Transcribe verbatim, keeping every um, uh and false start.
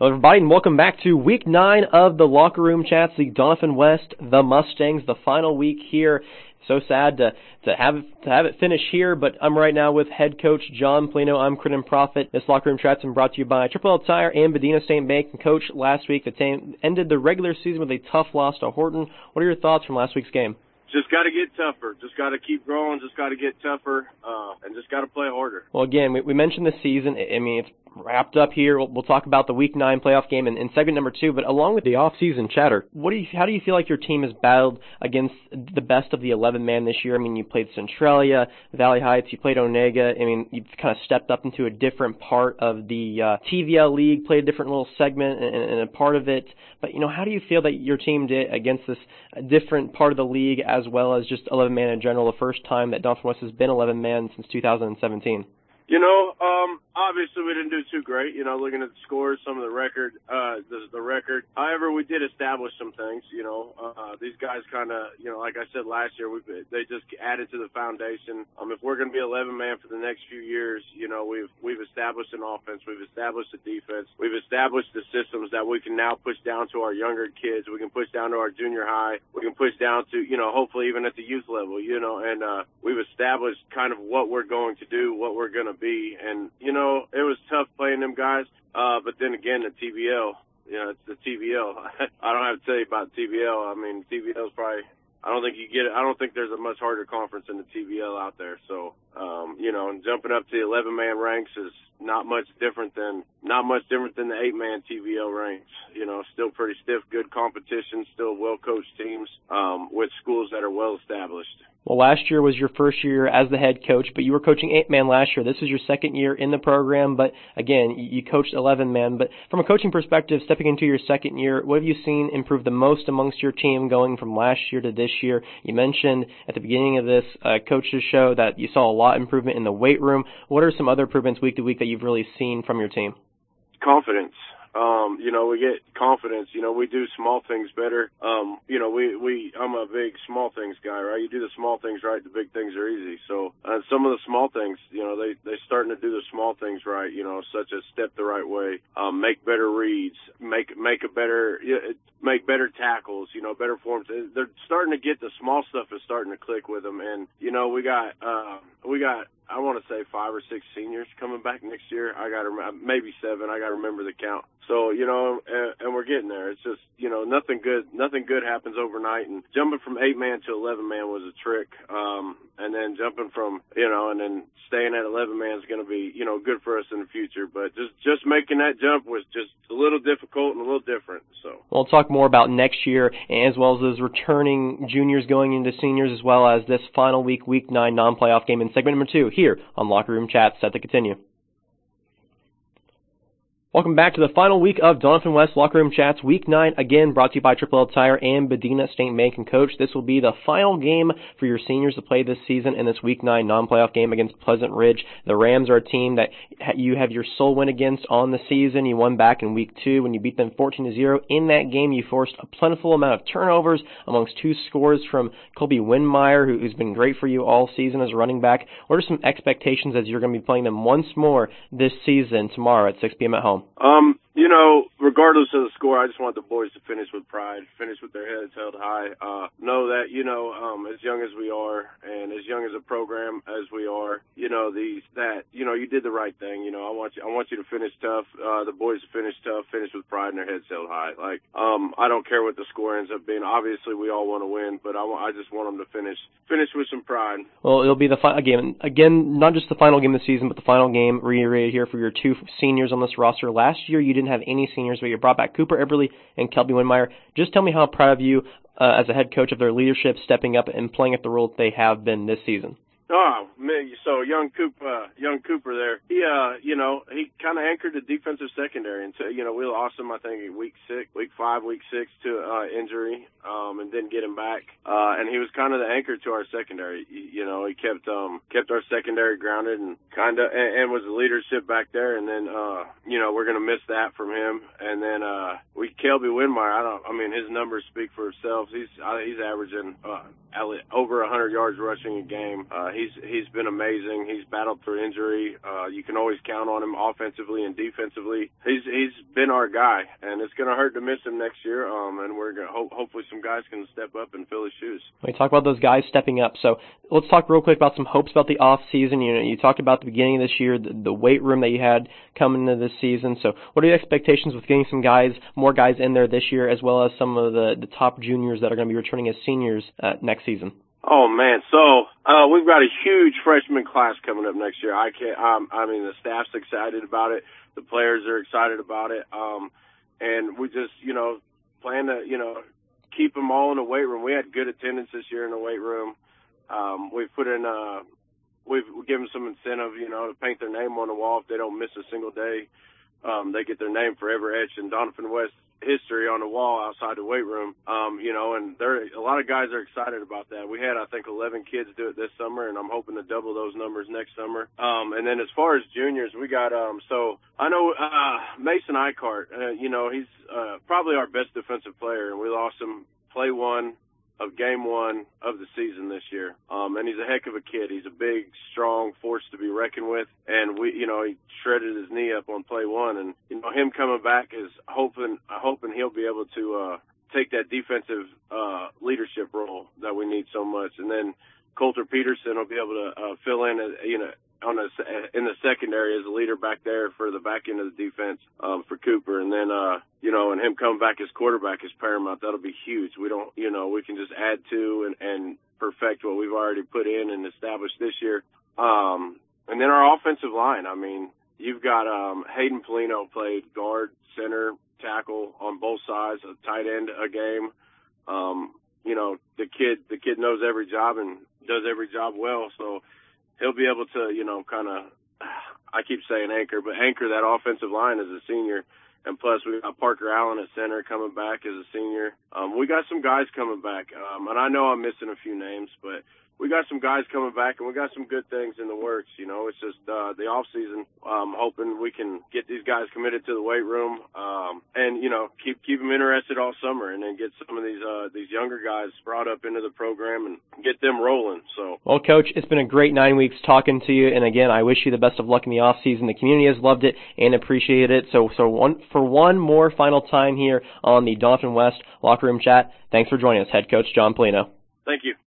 Hello, everybody, and welcome back to Week nine of the Locker Room Chats, the Doniphan West, the Mustangs, the final week here. So sad to to have it, to have it finish here, but I'm right now with head coach John Polino. I'm Crittenden Prophet. This Locker Room Chat's been brought to you by Triple L Tire and Bedina Saint Bank. And Coach, last week the team ended the regular season with a tough loss to Horton. What are your thoughts from last week's game? Just got to get tougher. Just got to keep growing. Just got to get tougher, uh, and just got to play harder. Well, again, we, we mentioned the season. I mean, it's wrapped up here. We'll, we'll talk about the Week nine playoff game in, in segment number two. But along with the off-season chatter, what do you, how do you feel like your team has battled against the best of the eleven man this year? I mean, you played Centralia, Valley Heights, you played Onega. I mean, you've kind of stepped up into a different part of the uh, T V L League, played a different little segment and, and a part of it. But, you know, how do you feel that your team did against this different part of the league as well as just eleven man in general, the first time that Doniphan West has been eleven man since two thousand seventeen? You know, um, obviously we didn't do too great, you know, looking at the scores, some of the record, uh, the, the record. However, we did establish some things, you know, uh, these guys kind of, you know, like I said last year, we they just added to the foundation. Um, if we're going to be eleven man for the next few years, you know, we've, we've established an offense, we've established a defense, we've established the systems that we can now push down to our younger kids, we can push down to our junior high, we can push down to, you know, hopefully even at the youth level, you know, and, uh, we've established kind of what we're going to do, what we're going to be. And, you know, it was tough playing them guys. Uh, but then again, the T V L, you know, it's the T V L. I don't have to tell you about T V L. I mean, T V L is probably, I don't think you get it. I don't think there's a much harder conference than the T V L out there. So, um, you know, and jumping up to the eleven man ranks is not much different than, not much different than the eight man T V L ranks. You know, still pretty stiff, good competition, still well-coached teams, um, with schools that are well-established. Well, last year was your first year as the head coach, but you were coaching eight man last year. This is your second year in the program, but again, you coached eleven man. But from a coaching perspective, stepping into your second year, what have you seen improve the most amongst your team going from last year to this year? You mentioned at the beginning of this uh, coach's show that you saw a lot of improvement in the weight room. What are some other improvements week to week that you've really seen from your team? Confidence. Um, you know, we get confidence. You know, we do small things better. Um, you know, we, we, I'm a big small things guy, right? You do the small things right, the big things are easy. So, uh, some of the small things, you know, they, they're starting to do the small things right, you know, such as step the right way, um, make better reads, make, make a better, make better tackles, you know, better forms. They're starting to get the small stuff is starting to click with them. And, you know, we got, uh, we got, I want to say five or six seniors coming back next year. I got to, maybe seven. I got to remember the count. So, you know, and, and we're getting there. It's just, you know, nothing good, nothing good happens overnight. And jumping from eight man to eleven man was a trick. Um, and then jumping from, you know, and then staying at eleven man is going to be, you know, good for us in the future. But just, just making that jump was just a little difficult and a little different. So we'll talk more about next year as well as those returning juniors going into seniors as well as this final week, week nine non-playoff game in segment number two here on Locker Room Chats. Set to continue. Welcome back to the final week of Doniphan West Locker Room Chats, Week nine, again brought to you by Triple L Tire and Bedina Saint Bank. And Coach, this will be the final game for your seniors to play this season in this Week nine non-playoff game against Pleasant Ridge. The Rams are a team that you have your sole win against on the season. You won back in Week two when you beat them fourteen to zero. In that game, you forced a plentiful amount of turnovers amongst two scores from Colby Winmeyer, who's been great for you all season as a running back. What are some expectations as you're going to be playing them once more this season tomorrow at six p.m. at home? Um, you know, regardless of the score, I just want the boys to finish with pride, finish with their heads held high. Uh, know that, you know, um, as young as we are and as young as a program as we are, you know, these, that, you know, you did the right thing. You know, I want you, I want you to finish tough, uh, the boys to finish tough, finish with pride and their heads held high. Like, um, I don't care what the score ends up being. Obviously, we all want to win, but I, I just want them to finish, finish with some pride. Well, it'll be the final game. Again, not just the final game of the season, but the final game reiterated here for your two seniors on this roster. Last year, you didn't have any seniors, but you brought back Cooper Eberly and Kelby Winmeyer. Just tell me how proud of you uh, as a head coach of their leadership, stepping up and playing at the role that they have been this season. Oh, man, so young Coop, uh, young Cooper there, he, uh, you know, he kind of anchored the defensive secondary until, you know, we lost him, I think, in week six, week five, week six to, uh, injury, um, and didn't get him back. Uh, and he was kind of the anchor to our secondary. You, you know, he kept, um, kept our secondary grounded and kind of, and, and was the leadership back there. And then, uh, you know, we're going to miss that from him. And then, uh, we, Kelby Winmeyer, I don't, I mean, his numbers speak for themselves. He's, uh, he's averaging, uh, over one hundred yards rushing a game. Uh, he he's he's been amazing. He's battled through injury. Uh, you can always count on him offensively and defensively. He's he's been our guy, and it's going to hurt to miss him next year. Um, and we're going to ho- hopefully some guys can step up and fill his shoes. We talk about those guys stepping up. So let's talk real quick about some hopes about the off season. You know, you talked about the beginning of this year, the, the weight room that you had coming into this season. So what are your expectations with getting some guys, more guys in there this year, as well as some of the, the top juniors that are going to be returning as seniors uh, next season? Oh man, so uh, we've got a huge freshman class coming up next year. I can't. Um, I mean, the staff's excited about it. The players are excited about it. Um, and we just, you know, plan to, you know, keep them all in the weight room. We had good attendance this year in the weight room. Um, we've put in, uh, we've given some incentive, you know, to paint their name on the wall if they don't miss a single day. Um, they get their name forever etched in Doniphan West history on the wall outside the weight room. Um, you know, and there a lot of guys are excited about that. We had, I think, eleven kids do it this summer, and I'm hoping to double those numbers next summer. Um, and then as far as juniors, we got, um, so I know, uh, Mason Eichart, uh, you know, he's, uh, probably our best defensive player, and we lost him play one of game one of the season this year. Um, and he's a heck of a kid. He's a big, strong force to be reckoned with. And we, you know, he shredded his knee up on play one, and, you know, him coming back is hoping, hoping he'll be able to, uh, take that defensive, uh, leadership role that we need so much. And then Coulter Peterson will be able to, uh, fill in, uh, you know, on a, in the secondary as a leader back there for the back end of the defense, um, for Cooper. And then, uh, you know, and him coming back as quarterback is paramount. That'll be huge. We don't, you know, we can just add to and, and perfect what we've already put in and established this year. Um, and then our offensive line, I mean, you've got, um, Hayden Polino played guard, center, tackle on both sides, a tight end a game. Um, you know, the kid, the kid knows every job and does every job well. So, he'll be able to, you know, kind of, I keep saying anchor, but anchor that offensive line as a senior. And plus, we got Parker Allen at center coming back as a senior. Um, we got some guys coming back. Um, and I know I'm missing a few names, but we got some guys coming back, and we got some good things in the works. You know, it's just uh, the off season. Um, hoping we can get these guys committed to the weight room, um, and you know, keep keep them interested all summer, and then get some of these uh, these younger guys brought up into the program and get them rolling. So, well, Coach, it's been a great nine weeks talking to you, and again, I wish you the best of luck in the off season. The community has loved it and appreciated it. So, so one for one more final time here on the Doniphan West Locker Room Chat. Thanks for joining us, Head Coach John Polino. Thank you.